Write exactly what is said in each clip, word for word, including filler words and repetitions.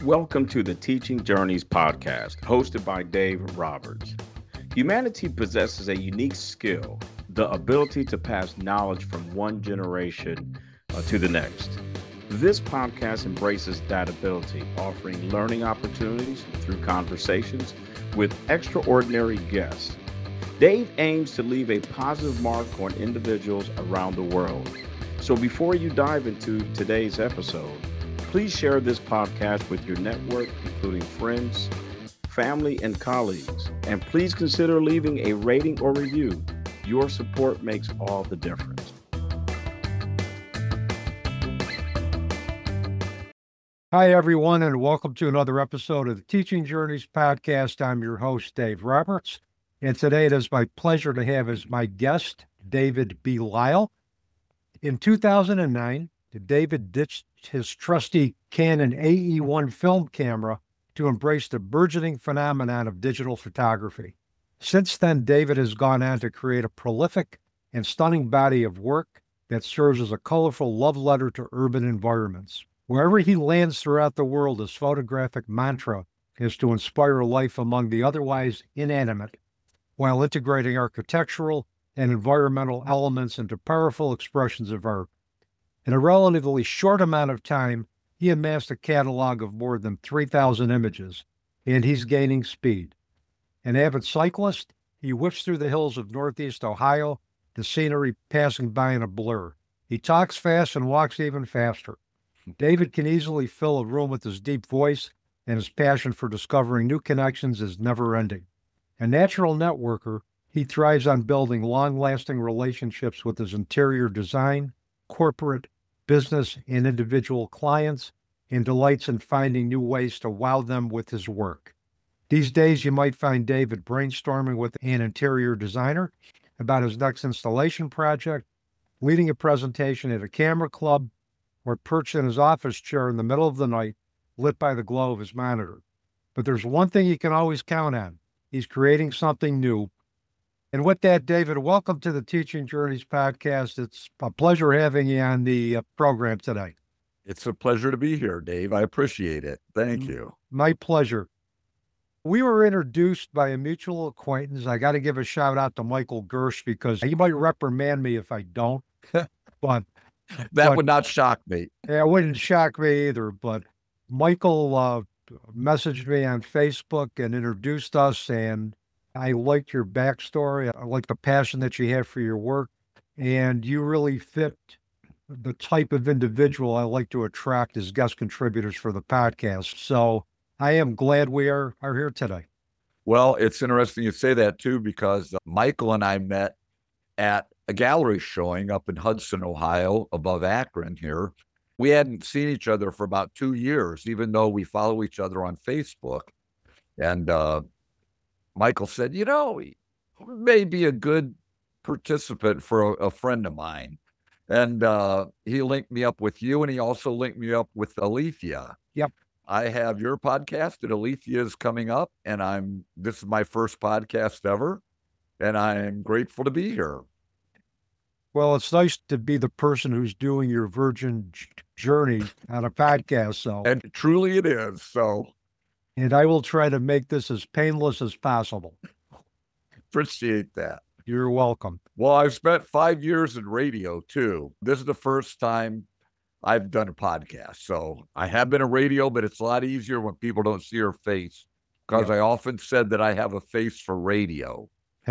Welcome to the Teaching Journeys podcast, hosted by Dave Roberts. Humanity possesses a unique skill, the ability to pass knowledge from one generation uh, to the next. This podcast embraces that ability, offering learning opportunities through conversations with extraordinary guests. Dave aims to leave a positive mark on individuals around the world. So before you dive into today's episode, please share this podcast with your network, including friends, family, and colleagues. And please consider leaving a rating or review. Your support makes all the difference. Hi, everyone, and welcome to another episode of the Teaching Journeys podcast. I'm your host, Dave Roberts, and today it is my pleasure to have as my guest, David B. Lyle. In two thousand nine, David ditched his trusty Canon A E one film camera to embrace the burgeoning phenomenon of digital photography. Since then, David has gone on to create a prolific and stunning body of work that serves as a colorful love letter to urban environments. Wherever he lands throughout the world, his photographic mantra is to inspire life among the otherwise inanimate, while integrating architectural and environmental elements into powerful expressions of art. In a relatively short amount of time, he amassed a catalog of more than three thousand images, and he's gaining speed. An avid cyclist, he whips through the hills of Northeast Ohio, the scenery passing by in a blur. He talks fast and walks even faster. David can easily fill a room with his deep voice, and his passion for discovering new connections is never-ending. A natural networker, he thrives on building long-lasting relationships with his interior design, corporate, business, and individual clients, and delights in finding new ways to wow them with his work. These days, you might find David brainstorming with an interior designer about his next installation project, leading a presentation at a camera club, or perched in his office chair in the middle of the night, lit by the glow of his monitor. But there's one thing you can always count on. He's creating something new. And with that, David, welcome to the Teaching Journeys podcast. It's a pleasure having you on the uh, program today. It's a pleasure to be here, Dave. I appreciate it. Thank you. My pleasure. We were introduced by a mutual acquaintance. I got to give a shout out to Michael Gersh because he might reprimand me if I don't. But that but, would not shock me. Yeah, it wouldn't shock me either. But Michael uh, messaged me on Facebook and introduced us, and I liked your backstory. I like the passion that you have for your work, and you really fit the type of individual I like to attract as guest contributors for the podcast. So I am glad we are, are here today. Well, it's interesting you say that too, because uh, Michael and I met at a gallery showing up in Hudson, Ohio, above Akron here. We hadn't seen each other for about two years, even though we follow each other on Facebook. And uh, Michael said, you know, he may be a good participant for a, a friend of mine. And uh, he linked me up with you, and he also linked me up with Alethea. Yep. I have your podcast, and Alethea is coming up, and I'm this is my first podcast ever, and I'm grateful to be here. Well, it's nice to be the person who's doing your virgin journey on a podcast. So, and truly it is. So, and I will try to make this as painless as possible. Appreciate that. You're welcome. Well, I've spent five years in radio too. This is the first time I've done a podcast. So I have been in radio, but it's a lot easier when people don't see your face, because yeah. I often said that I have a face for radio.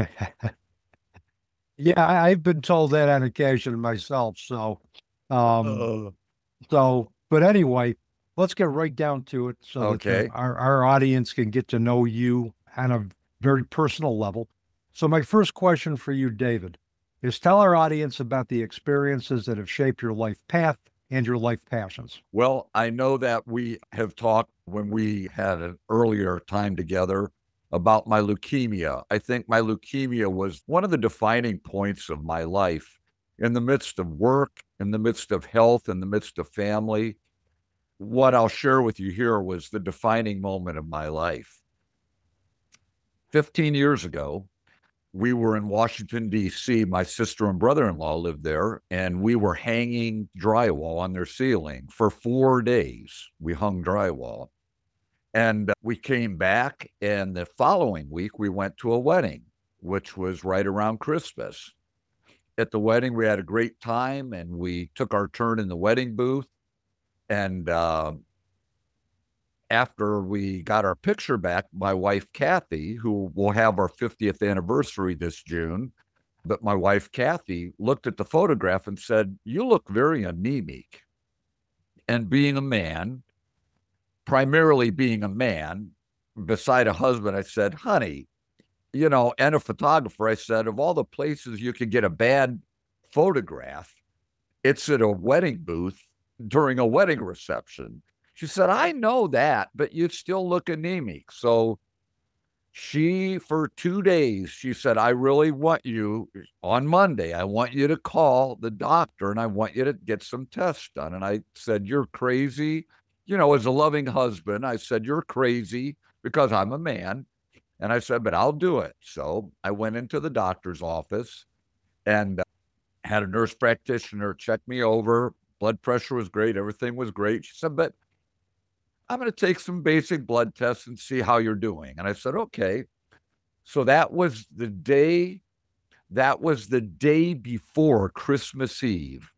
Yeah, I've been told that on occasion myself. So, um, uh, so, but anyway, let's get right down to it so okay. that the, our, our audience can get to know you on a very personal level. So my first question for you, David, is tell our audience about the experiences that have shaped your life path and your life passions. Well, I know that we have talked when we had an earlier time together about my leukemia. I think my leukemia was one of the defining points of my life. In the midst of work, in the midst of health, in the midst of family, what I'll share with you here was the defining moment of my life. fifteen years ago, we were in Washington, D C. My sister and brother-in-law lived there, and we were hanging drywall on their ceiling for four days. We hung drywall. And we came back, and the following week we went to a wedding, which was right around Christmas. At the wedding, we had a great time, and we took our turn in the wedding booth. And uh, after we got our picture back, my wife, Kathy, who will have our fiftieth anniversary this June, but my wife, Kathy, looked at the photograph and said, "You look very anemic." And being a man, primarily being a man, beside a husband, I said, "Honey, you know," and a photographer, I said, "of all the places you could get a bad photograph, it's at a wedding booth during a wedding reception." She said, "I know that, but you still look anemic." So she, for two days, she said, "I really want you on Monday, I want you to call the doctor and I want you to get some tests done." And I said, "You're crazy." You know, as a loving husband, I said, "You're crazy," because I'm a man. And I said, "But I'll do it." So I went into the doctor's office and had a nurse practitioner check me over. Blood pressure was great. Everything was great. She said, "But I'm going to take some basic blood tests and see how you're doing." And I said, "Okay." So that was the day, that was the day before Christmas Eve.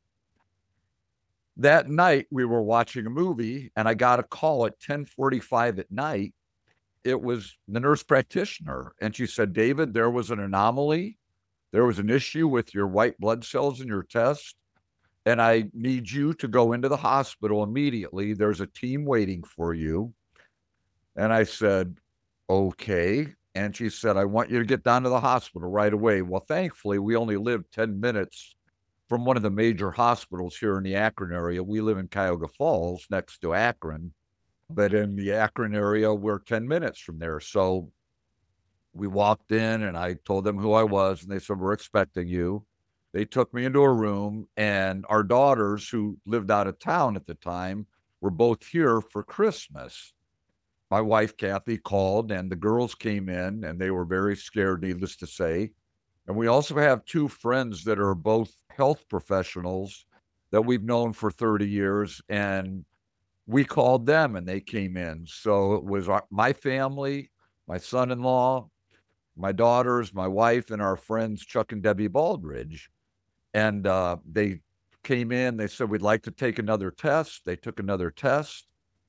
That night we were watching a movie and I got a call at ten forty-five at night. It was the nurse practitioner. And she said, "David, there was an anomaly. There was an issue with your white blood cells in your test. And I need you to go into the hospital immediately. There's a team waiting for you." And I said, "Okay." And she said, "I want you to get down to the hospital right away." Well, thankfully, we only lived ten minutes from one of the major hospitals here in the Akron area. We live in Cuyahoga Falls next to Akron, but in the Akron area, we're ten minutes from there. So we walked in and I told them who I was and they said, "We're expecting you." They took me into a room and our daughters, who lived out of town at the time, were both here for Christmas. My wife, Kathy, called and the girls came in and they were very scared, needless to say. And we also have two friends that are both health professionals that we've known for thirty years. And we called them and they came in. So it was our, my family, my son-in-law, my daughters, my wife, and our friends, Chuck and Debbie Baldridge. And uh, they came in, they said, "We'd like to take another test." They took another test.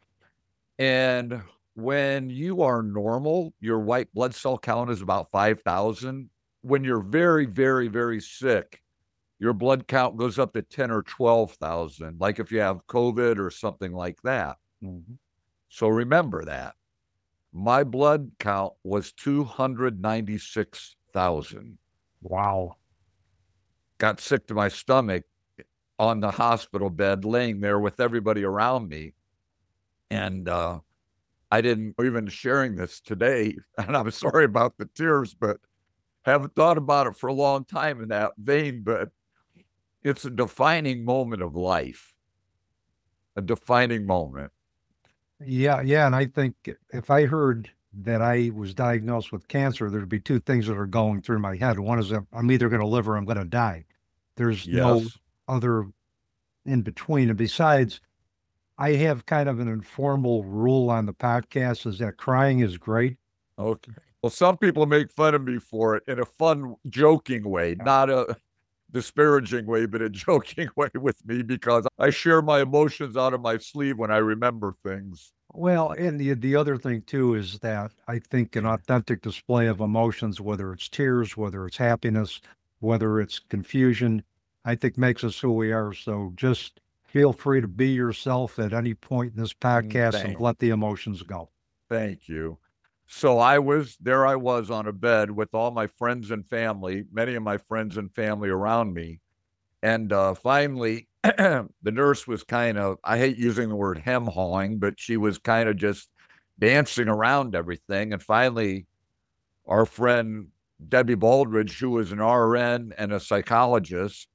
And when you are normal, your white blood cell count is about five thousand. When you're very, very, very sick, your blood count goes up to ten or twelve thousand, like if you have COVID or something like that. Mm-hmm. So remember that. My blood count was two hundred ninety-six thousand. Wow. Got sick to my stomach on the hospital bed, laying there with everybody around me. And uh, I didn't even sharing this today, and I'm sorry about the tears, but haven't thought about it for a long time in that vein, but it's a defining moment of life, a defining moment. Yeah, yeah. And I think if I heard that I was diagnosed with cancer, there'd be two things that are going through my head. One is that I'm either going to live or I'm going to die. There's Yes. no other in between. And besides, I have kind of an informal rule on the podcast is that crying is great. Okay. Well, some people make fun of me for it in a fun, joking way, not a disparaging way, but a joking way with me, because I share my emotions out of my sleeve when I remember things. Well, and the the other thing too is that I think an authentic display of emotions, whether it's tears, whether it's happiness, whether it's confusion, I think makes us who we are. So just feel free to be yourself at any point in this podcast Thank- and let the emotions go. Thank you. So I was, there I was on a bed with all my friends and family, many of my friends and family around me. And uh, finally, the nurse was kind of, I hate using the word hem hawing, but she was kind of just dancing around everything. And finally, our friend Debbie Baldridge, who was an R N and a psychologist,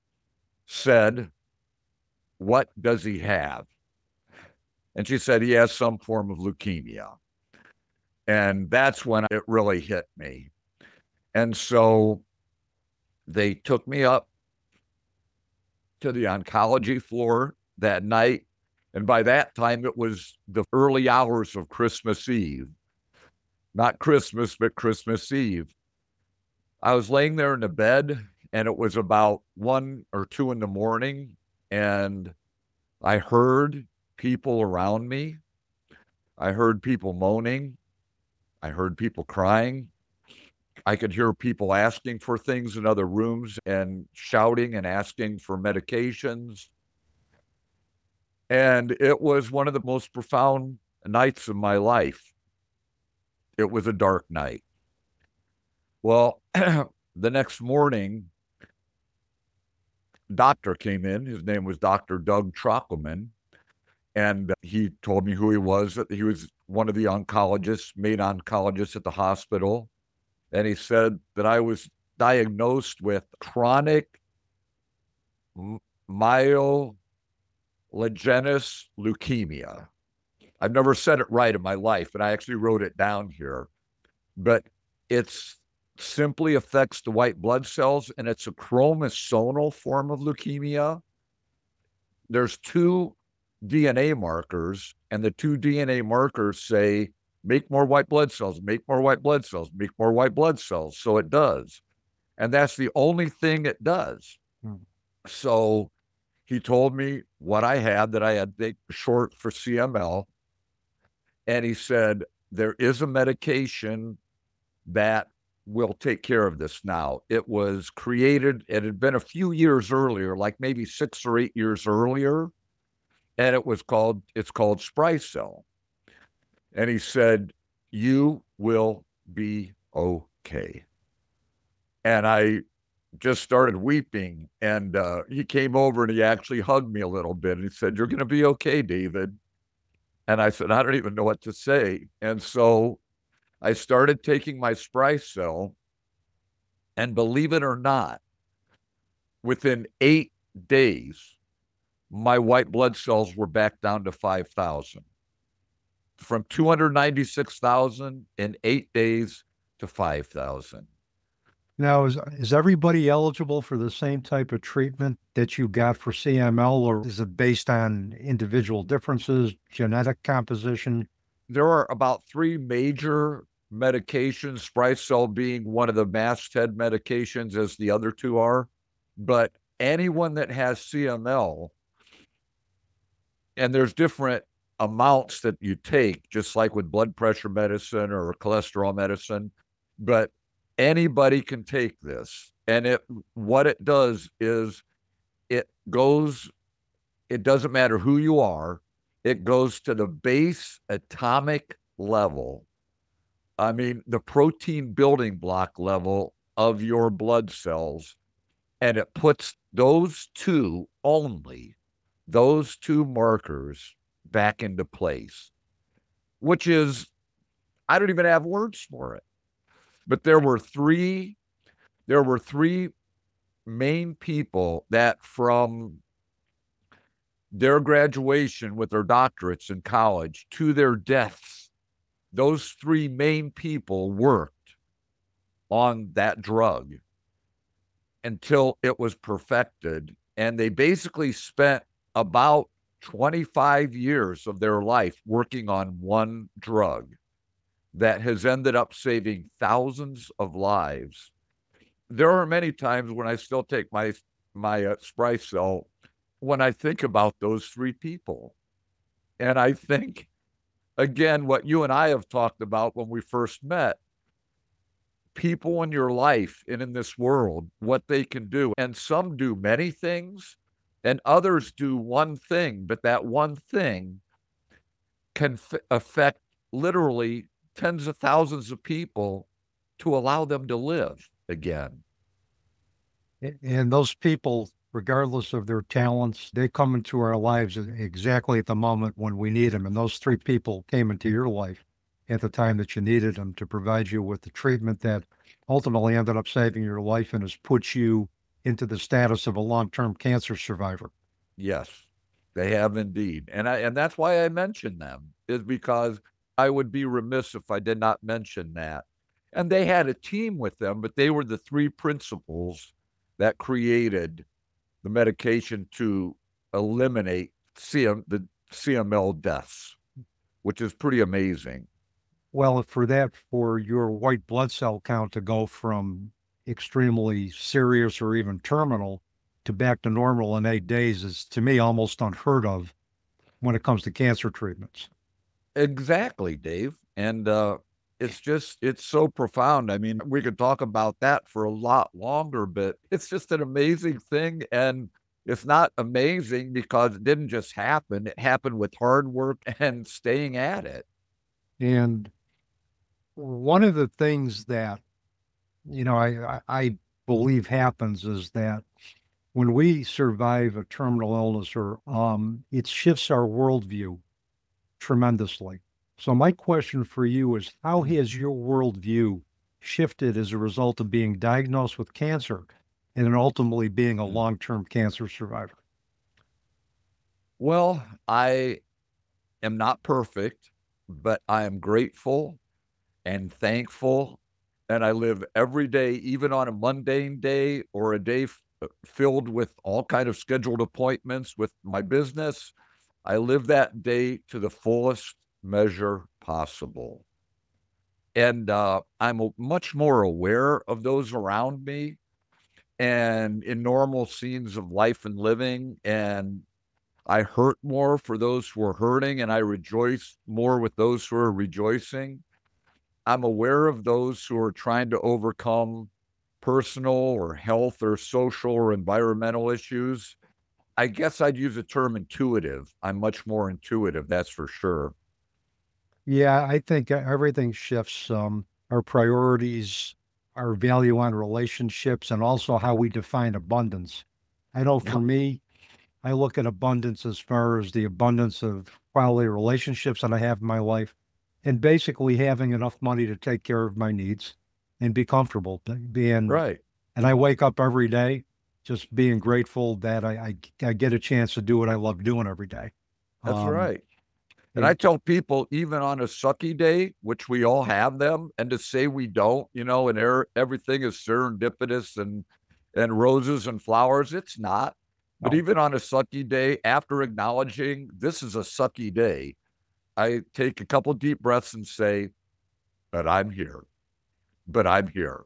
said, "What does he have?" And she said, "He has some form of leukemia." And that's when it really hit me. And so they took me up to the oncology floor that night. And by that time, it was the early hours of Christmas Eve. Not Christmas, but Christmas Eve. I was laying there in the bed, and it was about one or two in the morning, and I heard people around me. I heard people moaning. I heard people crying. I could hear people asking for things in other rooms and shouting and asking for medications. And it was one of the most profound nights of my life. It was a dark night. Well, the next morning, doctor came in. His name was Doctor Doug Trockelman. And he told me who he was. He was one of the oncologists, main oncologists at the hospital. And he said that I was diagnosed with chronic myelogenous leukemia. I've never said it right in my life, and I actually wrote it down here. But it's simply affects the white blood cells, and it's a chromosomal form of leukemia. There's two D N A markers, and the two D N A markers say, make more white blood cells, make more white blood cells, make more white blood cells. So it does. And that's the only thing it does. Hmm. So he told me what I had, that I had the short for C M L. And he said, there is a medication that will take care of this now. It was created, it had been a few years earlier, like maybe six or eight years earlier. And it was called, it's called Sprycel. And he said, you will be okay. And I just started weeping. And uh, he came over and he actually hugged me a little bit. And he said, you're going to be okay, David. And I said, I don't even know what to say. And so I started taking my Sprycel. And believe it or not, within eight days, my white blood cells were back down to five thousand. From two hundred ninety-six thousand in eight days to five thousand. Now, is, is everybody eligible for the same type of treatment that you got for C M L, or is it based on individual differences, genetic composition? There are about three major medications, Sprycel being one of the masthead medications, as the other two are. But anyone that has C M L, and there's different amounts that you take, just like with blood pressure medicine or cholesterol medicine, but anybody can take this. And it, what it does is it goes, it doesn't matter who you are, it goes to the base atomic level. I mean, the protein building block level of your blood cells, and it puts those two only, those two markers back into place, which is, I don't even have words for it. But there were three, there were three main people that from their graduation with their doctorates in college to their deaths, those three main people worked on that drug until it was perfected. And they basically spent about twenty-five years of their life working on one drug that has ended up saving thousands of lives. There are many times when I still take my my uh, Sprycel when I think about those three people. And I think, again, what you and I have talked about when we first met, people in your life and in this world, what they can do. And some do many things, and others do one thing, but that one thing can f- affect literally tens of thousands of people to allow them to live again. And those people, regardless of their talents, they come into our lives exactly at the moment when we need them. And those three people came into your life at the time that you needed them to provide you with the treatment that ultimately ended up saving your life and has put you into the status of a long-term cancer survivor. Yes, they have indeed. And I, and that's why I mentioned them, is because I would be remiss if I did not mention that. And they had a team with them, but they were the three principals that created the medication to eliminate C M, the C M L deaths, which is pretty amazing. Well, for that, for your white blood cell count to go from extremely serious or even terminal to back to normal in eight days is, to me, almost unheard of when it comes to cancer treatments. Exactly, Dave. And uh, it's just, it's so profound. I mean, we could talk about that for a lot longer, but it's just an amazing thing. And it's not amazing because it didn't just happen. It happened with hard work and staying at it. And one of the things that, you know, I, I, I believe happens is that when we survive a terminal illness, or um, it shifts our worldview tremendously. So my question for you is, how has your worldview shifted as a result of being diagnosed with cancer and then ultimately being a long-term cancer survivor? Well, I am not perfect, but I am grateful and thankful. And I live every day, even on a mundane day or a day f- filled with all kind of scheduled appointments with my business. I live that day to the fullest measure possible. And uh, I'm a- much more aware of those around me and in normal scenes of life and living. And I hurt more for those who are hurting, and I rejoice more with those who are rejoicing. I'm aware of those who are trying to overcome personal or health or social or environmental issues. I guess I'd use the term intuitive. I'm much more intuitive, that's for sure. Yeah, I think everything shifts. Um, our priorities, our value on relationships, and also how we define abundance. I know for Yep. me, I look at abundance as far as the abundance of quality relationships that I have in my life, and basically having enough money to take care of my needs and be comfortable being, Right. and I wake up every day just being grateful that I, I, I get a chance to do what I love doing every day. That's Um, right. And I and tell people, even on a sucky day, which we all have them, and to say we don't, you know, and er- everything is serendipitous and and roses and flowers, it's not. But no, even on a sucky day, after acknowledging this is a sucky day, I take a couple deep breaths and say, but I'm here. But I'm here.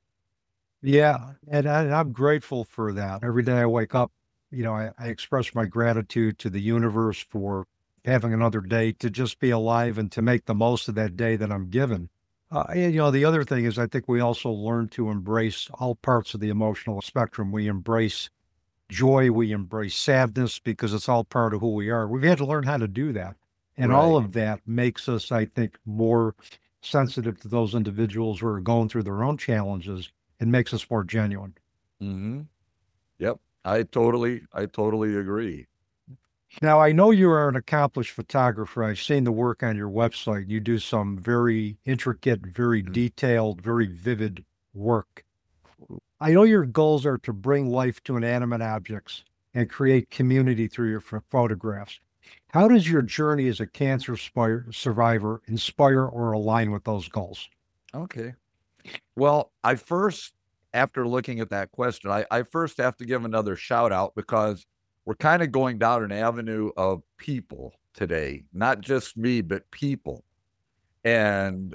yeah, and, I, and I'm grateful for that. Every day I wake up, you know, I, I express my gratitude to the universe for having another day to just be alive and to make the most of that day that I'm given. Uh, and, you know, the other thing is I think we also learn to embrace all parts of the emotional spectrum. We embrace joy, we embrace sadness because it's all part of who we are. We've had to learn how to do that. And all Right. of that makes us, I think, more sensitive to those individuals who are going through their own challenges and makes us more genuine. Mm-hmm. Yep. I totally, I totally agree. Now, I know you are an accomplished photographer. I've seen the work on your website. You do some very intricate, very Mhm. detailed, very vivid work. I know your goals are to bring life to inanimate objects and create community through your ph- photographs. How does your journey as a cancer spire, survivor inspire or align with those goals? Okay. Well, I first, after looking at that question, I, I first have to give another shout out because we're kind of going down an avenue of people today, not just me, but people. And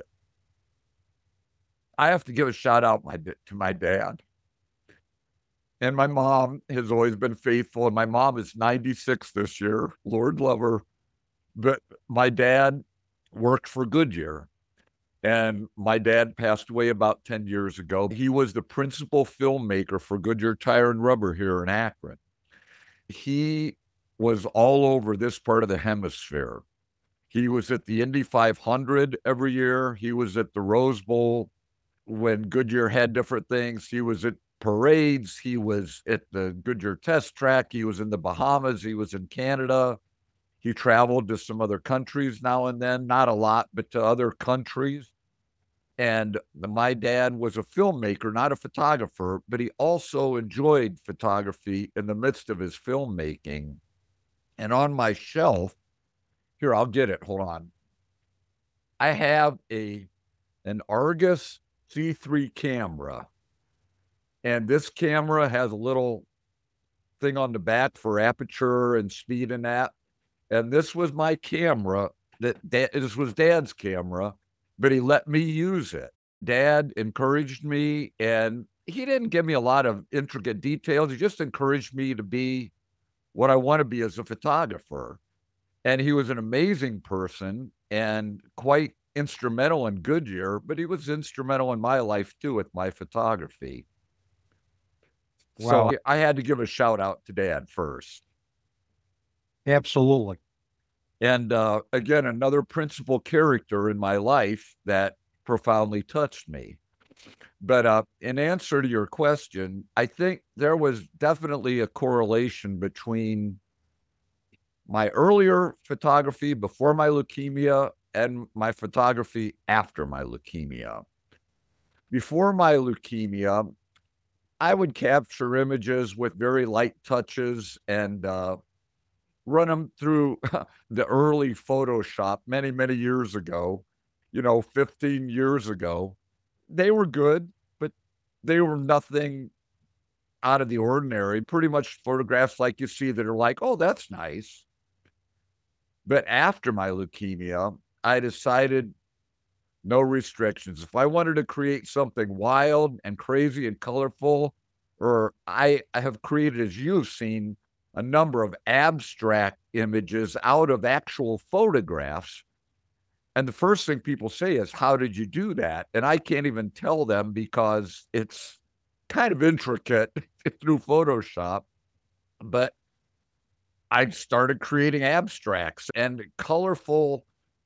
I have to give a shout out my, to my dad. And my mom has always been faithful. And my mom is ninety-six this year, Lord love her. But my dad worked for Goodyear. And my dad passed away about ten years ago. He was the principal filmmaker for Goodyear Tire and Rubber here in Akron. He was all over this part of the hemisphere. He was at the Indy five hundred every year. He was at the Rose Bowl when Goodyear had different things. He was at parades. He was at the Goodyear test track. He was in the Bahamas. He was in Canada. He traveled to some other countries now and then, not a lot, but to other countries. And my dad was a filmmaker, not a photographer, but he also enjoyed photography in the midst of his filmmaking. And on my shelf, here, I'll get it. Hold on. I have a an Argus C three camera. And this camera has a little thing on the back for aperture and speed and that. And this was my camera. That da- this was Dad's camera, but he let me use it. Dad encouraged me, and he didn't give me a lot of intricate details. He just encouraged me to be what I want to be as a photographer. And he was an amazing person and quite instrumental in Goodyear, but he was instrumental in my life too with my photography. Wow. So I had to give a shout out to Dad first. Absolutely. And uh, again, another principal character in my life that profoundly touched me. But uh, in answer to your question, I think there was definitely a correlation between my earlier photography before my leukemia and my photography after my leukemia. Before my leukemia, I would capture images with very light touches and uh, run them through the early Photoshop many, many years ago, you know, fifteen years ago. They were good, but they were nothing out of the ordinary. Pretty much photographs like you see that are like, oh, that's nice. But after my leukemia, I decided no restrictions. If I wanted to create something wild and crazy and colorful, or I, I have created, as you've seen, a number of abstract images out of actual photographs. And the first thing people say is, how did you do that? And I can't even tell them because it's kind of intricate through Photoshop. But I started creating abstracts and colorful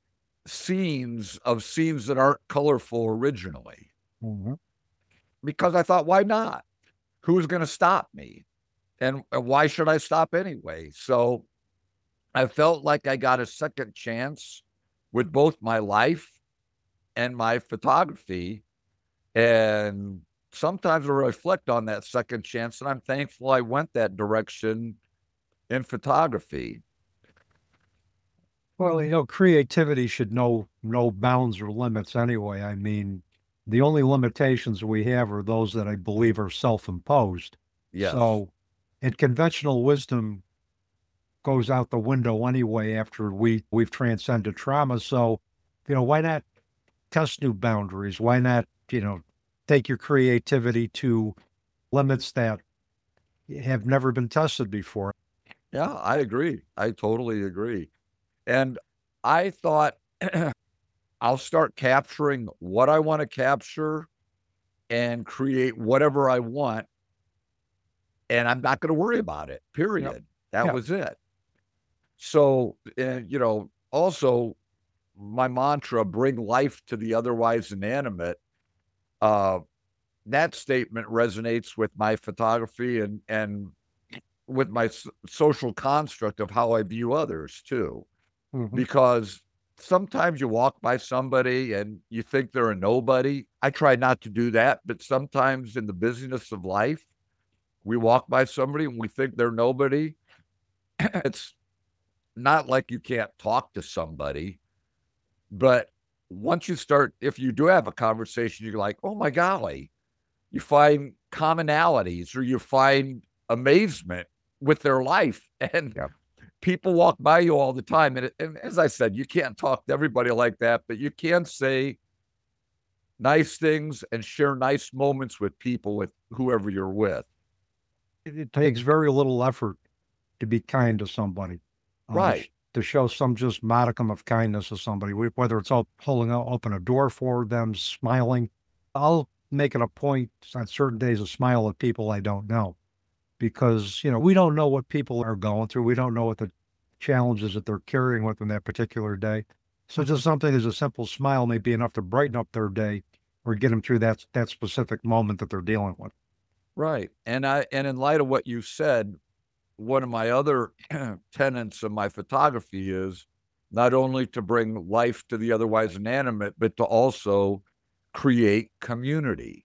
scenes of scenes that aren't colorful originally. Mm-hmm. Because I thought, why not? Who's going to stop me? And why should I stop anyway? So I felt like I got a second chance with both my life and my photography. And sometimes I reflect on that second chance, and I'm thankful I went that direction in photography. Well, you know, creativity should know no bounds or limits anyway. I mean, the only limitations we have are those that I believe are self-imposed. Yes. So, and conventional wisdom goes out the window anyway after we we've transcended trauma. So, you know, why not test new boundaries? Why not, you know, take your creativity to limits that have never been tested before? Yeah, I agree. I totally agree. And I thought I'll start capturing what I want to capture and create whatever I want. And I'm not going to worry about it, period. Yep. That Yeah. was it. So, and, you know, also my mantra, bring life to the otherwise inanimate. Uh, that statement resonates with my photography and, and with my s- social construct of how I view others too. Mhm. Because sometimes you walk by somebody and you think they're a nobody. I try not to do that, but sometimes in the busyness of life, we walk by somebody and we think they're nobody. It's not like you can't talk to somebody, but once you start, if you do have a conversation, you're like, oh my golly, you find commonalities or you find amazement with their life. And Yeah. people walk by you all the time. And, it, and as I said, you can't talk to everybody like that, but you can say nice things and share nice moments with people, with whoever you're with. It, it takes very little effort to be kind to somebody, uh, to, Right. sh- to show some just modicum of kindness to somebody, wh- whether it's all pulling out, open a door for them, smiling. I'll make it a point on certain days to smile at people I don't know because, you know, we don't know what people are going through. We don't know what the challenges that they're carrying with them that particular day. So just something as a simple smile may be enough to brighten up their day or get them through that, that specific moment that they're dealing with. Right. And I, and in light of what you said, one of my other tenets of my photography is not only to bring life to the otherwise inanimate, but to also create community.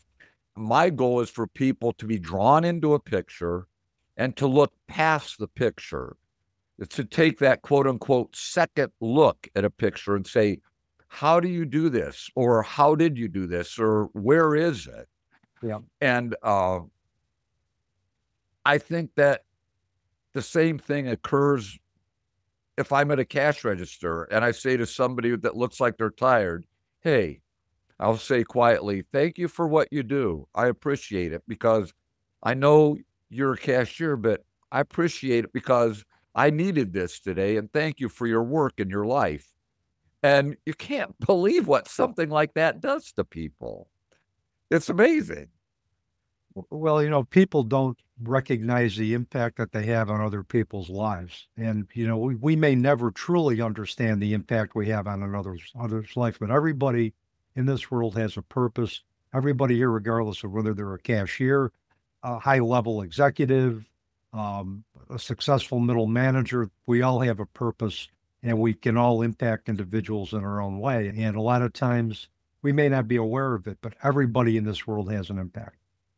My goal is for people to be drawn into a picture and to look past the picture. It's to take that quote unquote second look at a picture and say, how do you do this? Or how did you do this? Or where is it? Yeah. And uh, I think that the same thing occurs if I'm at a cash register and I say to somebody that looks like they're tired, hey, I'll say quietly, thank you for what you do. I appreciate it because I know you're a cashier, but I appreciate it because I needed this today. And thank you for your work and your life. And you can't believe what something like that does to people. It's amazing. Well, you know, people don't recognize the impact that they have on other people's lives. And, you know, we, we may never truly understand the impact we have on another's, other's life, but everybody in this world has a purpose. Everybody here, regardless of whether they're a cashier, a high-level executive, um, a successful middle manager, we all have a purpose, and we can all impact individuals in our own way. And a lot of times we may not be aware of it, but everybody in this world has an impact.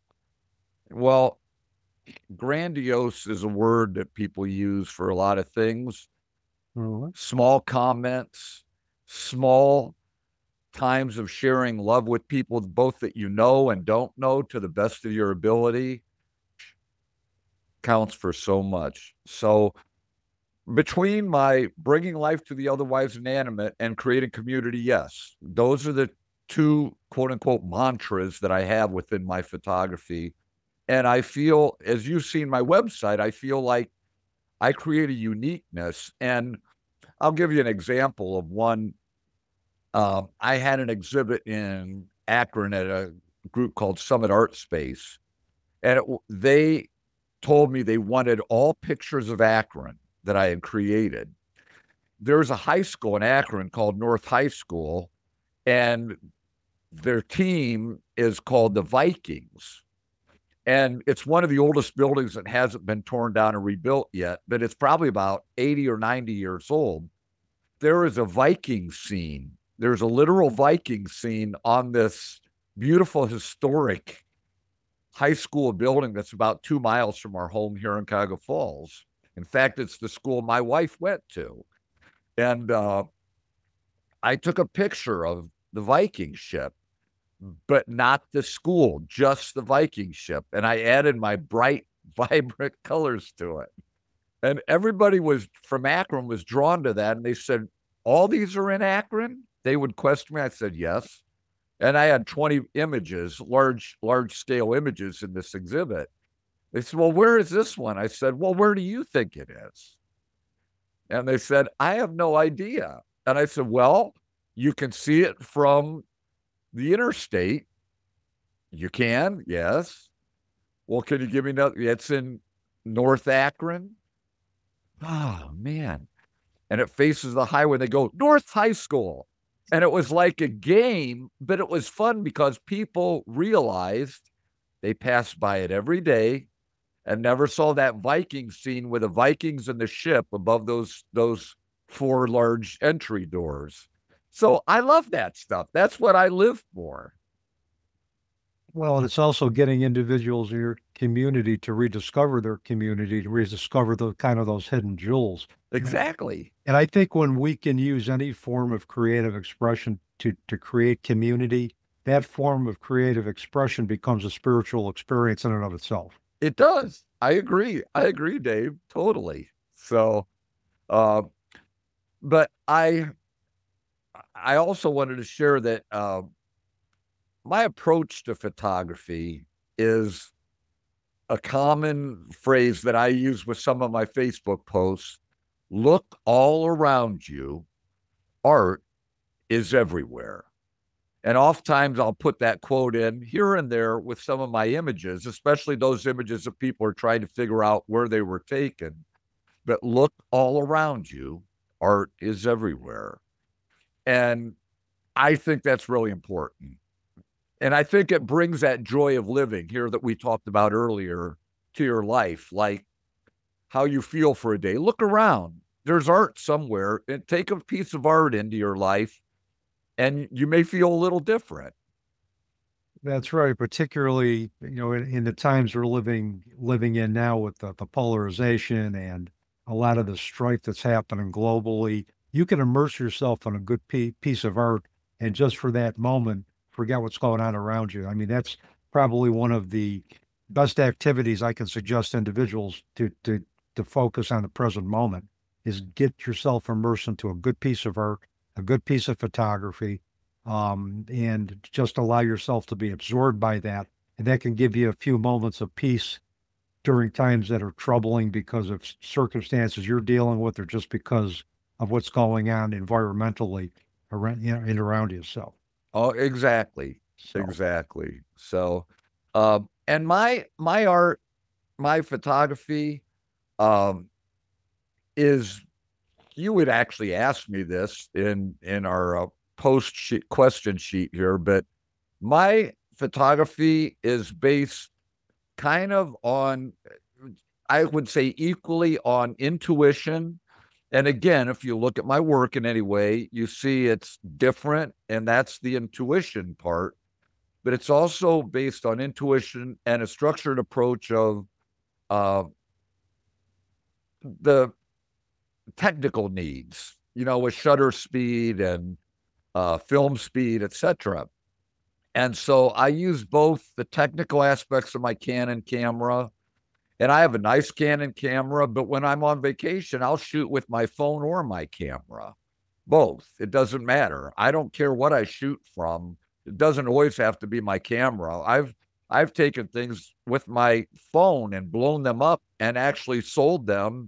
Well, grandiose is a word that people use for a lot of things. Mm-hmm. Small comments, small times of sharing love with people, both that you know and don't know, to the best of your ability, counts for so much. So between my bringing life to the otherwise inanimate and creating community, yes, those are the two quote unquote mantras that I have within my photography. And I feel, as you've seen my website, I feel like I create a uniqueness. And I'll give you an example of one. Um, I had an exhibit in Akron at a group called Summit Art Space. And it, they told me they wanted all pictures of Akron that I had created. There's a high school in Akron called North High School, and their team is called the Vikings. And it's one of the oldest buildings that hasn't been torn down and rebuilt yet, but it's probably about eighty or ninety years old. There is a Viking scene. There's a literal Viking scene on this beautiful historic high school building that's about two miles from our home here in Cuyahoga Falls. In fact, it's the school my wife went to. And uh, I took a picture of the Viking ship, but not the school, just the Viking ship. And I added my bright, vibrant colors to it. And everybody was from Akron was drawn to that. And they said, all these are in Akron? They would question me. I said, yes. And I had twenty images, large, large scale images in this exhibit. They said, well, where is this one? I said, well, where do you think it is? And they said, I have no idea. And I said, well, you can see it from the interstate. You can, yes. Well, can you give me another? It's in North Akron. Oh, man. And it faces the highway. They go, North High School. And it was like a game, but it was fun because people realized they passed by it every day and never saw that Viking scene with the Vikings and the ship above those, those four large entry doors. So I love that stuff. That's what I live for. Well, and it's also getting individuals in your community to rediscover their community, to rediscover the kind of those hidden jewels. Exactly. And I think when we can use any form of creative expression to, to create community, that form of creative expression becomes a spiritual experience in and of itself. It does. I agree. I agree, Dave. Totally. So, uh, but I, I also wanted to share that uh, my approach to photography is a common phrase that I use with some of my Facebook posts. Look all around you. Art is everywhere. And oftentimes I'll put that quote in here and there with some of my images, especially those images that people are trying to figure out where they were taken. But look all around you. Art is everywhere. And I think that's really important. And I think it brings that joy of living here that we talked about earlier to your life, like how you feel for a day. Look around. There's art somewhere, and take a piece of art into your life, and you may feel a little different. That's right. Particularly, you know, in, in the times we're living living in now with the, the polarization and a lot of the strife that's happening globally, you can immerse yourself in a good p- piece of art, and just for that moment, forget what's going on around you. I mean, that's probably one of the best activities I can suggest individuals to to to focus on the present moment. is get yourself immersed into a good piece of art, a good piece of photography, um, and just allow yourself to be absorbed by that. And that can give you a few moments of peace during times that are troubling because of circumstances you're dealing with or just because of what's going on environmentally around, you know, and around you. So, Oh, exactly. so Exactly. So, um, and my my art, my photography, um, is you would actually ask me this in in our uh, post sheet, question sheet here, but my photography is based kind of on, I would say, equally on intuition. And again, if you look at my work in any way, you see it's different, and that's the intuition part. But it's also based on intuition and a structured approach of uh, the technical needs, you know, with shutter speed and uh, film speed, et cetera. And so I use both the technical aspects of my Canon camera, and I have a nice Canon camera, but when I'm on vacation, I'll shoot with my phone or my camera. Both. It doesn't matter. I don't care what I shoot from. It doesn't always have to be my camera. I've I've taken things with my phone and blown them up and actually sold them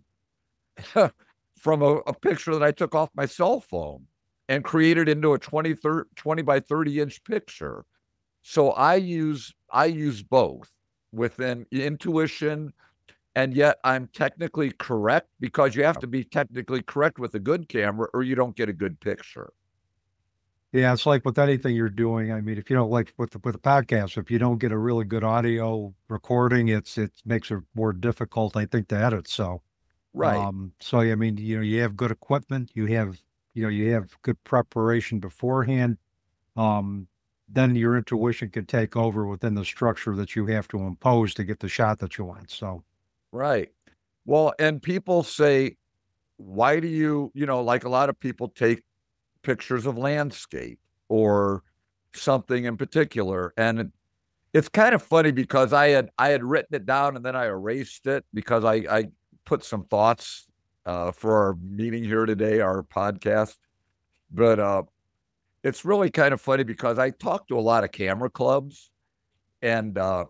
from a, a picture that I took off my cell phone and created into a twenty, thirty, twenty by thirty inch picture. So I use I use both within intuition, and yet I'm technically correct, because you have to be technically correct with a good camera or you don't get a good picture. yeah, it's like with anything you're doing. I mean, if you don't like with the, with a podcast, if you don't get a really good audio recording, it's it makes it more difficult, I think, to edit. So, Right. um, so I mean, you know, you have good equipment, you have, you know, you have good preparation beforehand. Um, then your intuition can take over within the structure that you have to impose to get the shot that you want. So, Right. Well, and people say, why do you, you know, like a lot of people take pictures of landscape or something in particular. And it, it's kind of funny because I had I had written it down and then I erased it because I, I put some thoughts uh, for our meeting here today, our podcast. But uh, it's really kind of funny because I talk to a lot of camera clubs, and uh,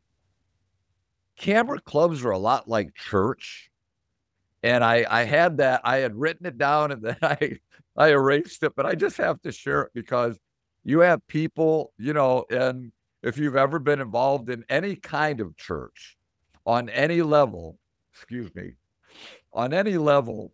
camera clubs are a lot like church. And I, I had that, I had written it down and then I, I erased it, but I just have to share it because you have people, you know, and if you've ever been involved in any kind of church on any level, excuse me, on any level,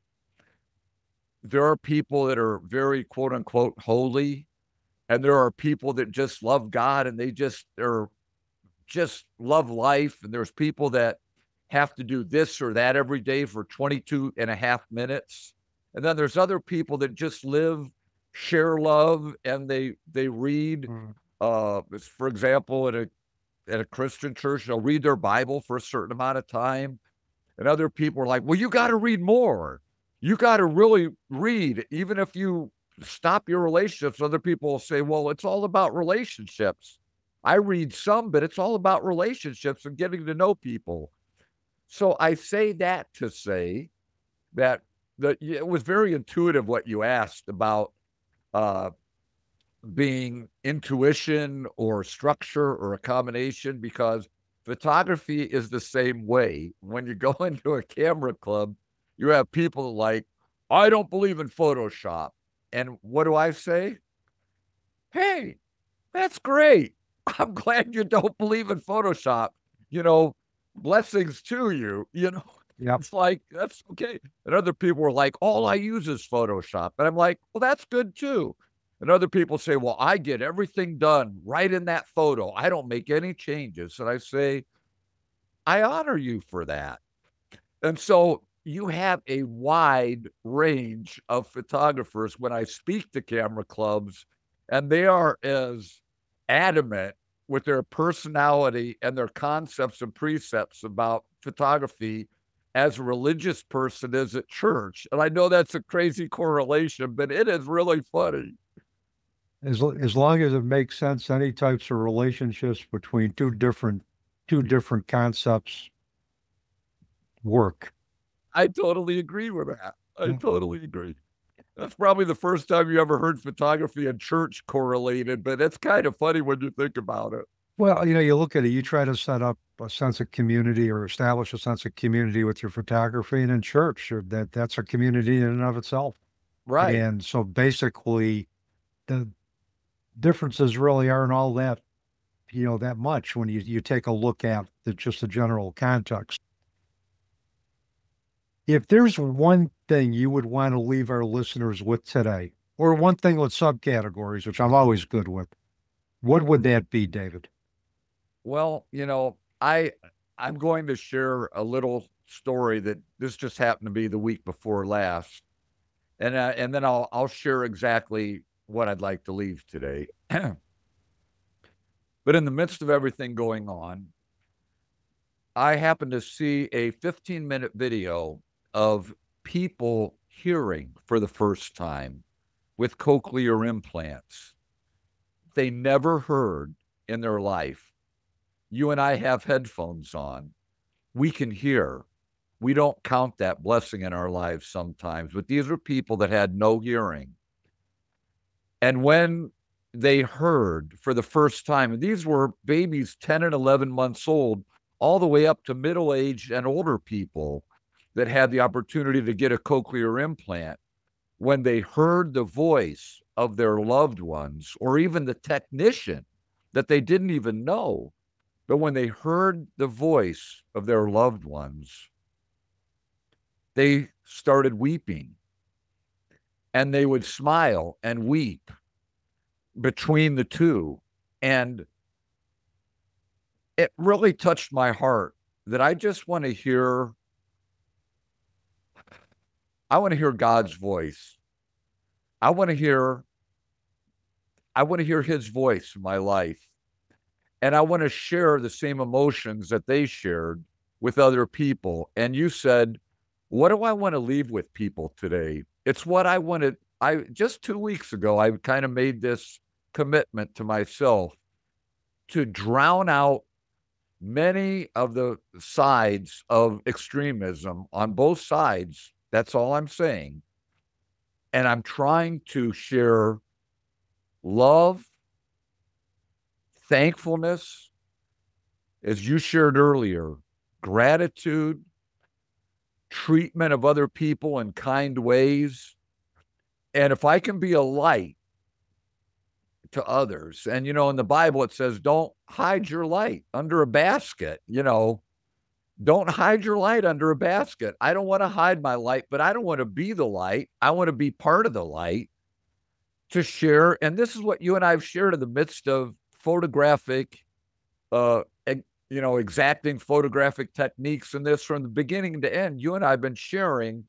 there are people that are very quote unquote holy, and there are people that just love God and they just are just love life. And there's people that have to do this or that every day for twenty-two and a half minutes. And then there's other people that just live, share love, and they they read. mm, Uh, for example, at a at a Christian church, they'll read their Bible for a certain amount of time. And other people are like, well, you got to read more. You got to really read, even if you stop your relationships. Other people will say, well, it's all about relationships. I read some, but it's all about relationships and getting to know people. So I say that to say that that it was very intuitive what you asked about uh, being intuition or structure or a combination, because photography is the same way. When you go into a camera club, you have people like, I don't believe in Photoshop. And what do I say? Hey, that's great. I'm glad you don't believe in Photoshop. You know, blessings to you. You know, yep. it's like, that's okay. And other people were like, all I use is Photoshop. And I'm like, well, that's good too. And other people say, well, I get everything done right in that photo. I don't make any changes. And I say, I honor you for that. And so you have a wide range of photographers when I speak to camera clubs, and they are as adamant with their personality and their concepts and precepts about photography as a religious person is at church. And I know that's a crazy correlation, but it is really funny. As, as long as it makes sense, any types of relationships between two different two different concepts work. I totally agree with that. I Yeah. totally agree. That's probably the first time you ever heard photography and church correlated, but it's kind of funny when you think about it. Well, you know, you look at it, you try to set up a sense of community or establish a sense of community with your photography, and in church, or that that's a community in and of itself. Right. And so basically, the differences really aren't all that, you know, that much when you, you take a look at the, just the general context. If there's one thing you would want to leave our listeners with today, or one thing with subcategories, which I'm always good with, what would that be, David? Well, you know, I I'm going to share a little story that this just happened to be the week before last, and uh, and then I'll I'll share exactly what I'd like to leave today. But in the midst of everything going on, I happened to see a fifteen minute video of people hearing for the first time with cochlear implants. They never heard in their life. You and I have headphones on. We can hear. We don't count that blessing in our lives sometimes, but these are people that had no hearing. And when they heard for the first time, and these were babies ten and eleven months old, all the way up to middle-aged and older people that had the opportunity to get a cochlear implant, when they heard the voice of their loved ones, or even the technician that they didn't even know, but when they heard the voice of their loved ones, they started weeping. And they would smile and weep between the two. And it really touched my heart that I just want to hear, I want to hear God's voice. I want to hear, I want to hear his voice in my life. And I want to share the same emotions that they shared with other people. And you said, what do I want to leave with people today? It's what I wanted. I just two weeks ago, I kind of made this commitment to myself to drown out many of the sides of extremism on both sides. That's all I'm saying. And I'm trying to share love, thankfulness, as you shared earlier, gratitude, treatment of other people in kind ways. And if I can be a light to others, and, you know, in the Bible, it says, don't hide your light under a basket, you know, don't hide your light under a basket. I don't want to hide my light, but I don't want to be the light. I want to be part of the light to share. And this is what you and I have shared in the midst of photographic, uh, you know, exacting photographic techniques and this from the beginning to end. You and I have been sharing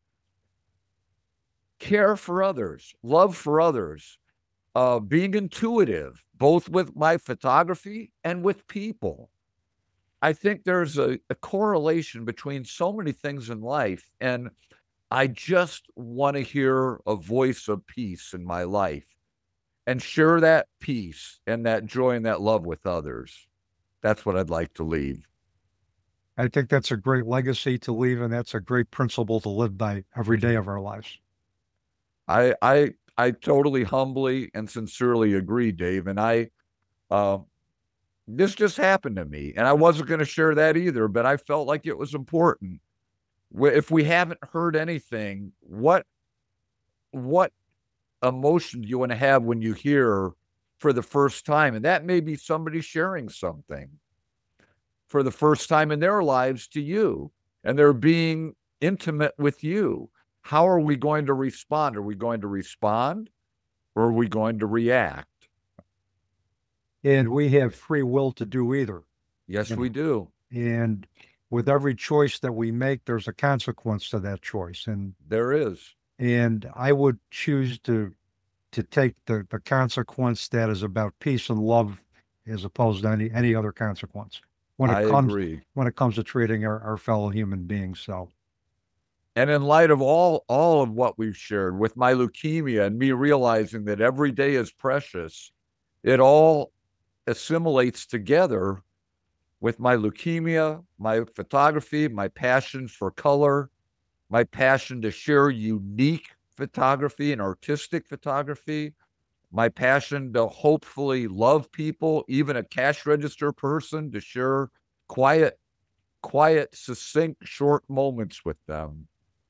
care for others, love for others, uh, being intuitive, both with my photography and with people. I think there's a, a correlation between so many things in life. And I just want to hear a voice of peace in my life and share that peace and that joy and that love with others. That's what I'd like to leave. I think that's a great legacy to leave, and that's a great principle to live by every day of our lives. I I I totally humbly and sincerely agree, Dave. And I, uh, this just happened to me, and I wasn't going to share that either, but I felt like it was important. If we haven't heard anything, what what emotion do you want to have when you hear for the first time? And that may be somebody sharing something for the first time in their lives to you, and they're being intimate with you. How are we going to respond? Are we going to respond, or are we going to react? And we have free will to do either. Yes, we do. And with every choice that we make, there's a consequence to that choice. And there is. And I would choose to to take the, the consequence that is about peace and love as opposed to any, any other consequence when it I comes agree. when it comes to treating our, our fellow human beings. So, and in light of all all of what we've shared with my leukemia and me realizing that every day is precious, it all assimilates together with my leukemia, my photography, my passion for color, my passion to share unique photography and artistic photography, my passion to hopefully love people, even a cash register person, to share quiet, quiet, succinct, short moments with them.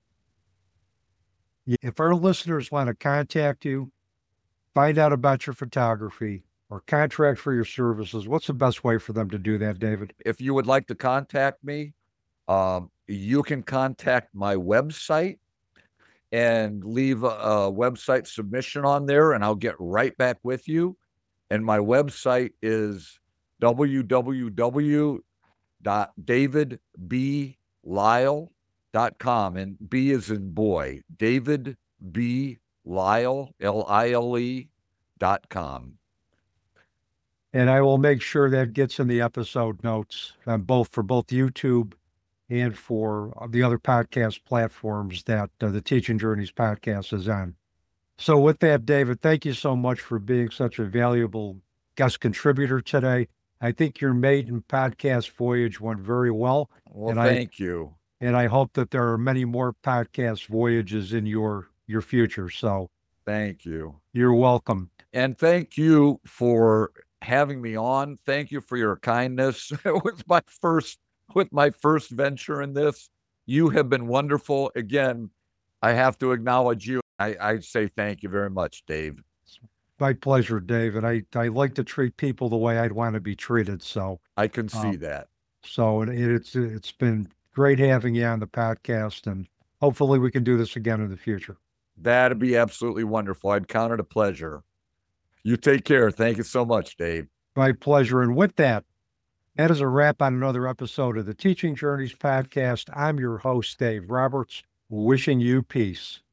If our listeners want to contact you, find out about your photography, or contract for your services, what's the best way for them to do that, David? If you would like to contact me, um, you can contact my website and leave a, a website submission on there, and I'll get right back with you. And my website is w w w dot david b lyle dot com, and B is in boy, David B. Lyle, L I L E dot com. And I will make sure that gets in the episode notes, um, both for both YouTube and for the other podcast platforms that uh, the Teaching Journeys podcast is on. So with that, David, thank you so much for being such a valuable guest contributor today. I think your maiden podcast voyage went very well. Well, and thank I, you. And I hope that there are many more podcast voyages in your, your future. So thank you. You're welcome. And thank you for having me on. Thank you for your kindness. It was my first, with my first venture in this. You have been wonderful. Again, I have to acknowledge you. I, I say thank you very much, Dave. My pleasure, David. I, I like to treat people the way I'd want to be treated. So I can see um, that. So it, it's it's been great having you on the podcast, and hopefully we can do this again in the future. That'd be absolutely wonderful. I'd count it a pleasure. You take care. Thank you so much, Dave. My pleasure. And with that, that is a wrap on another episode of the Teaching Journeys podcast. I'm your host, Dave Roberts, wishing you peace.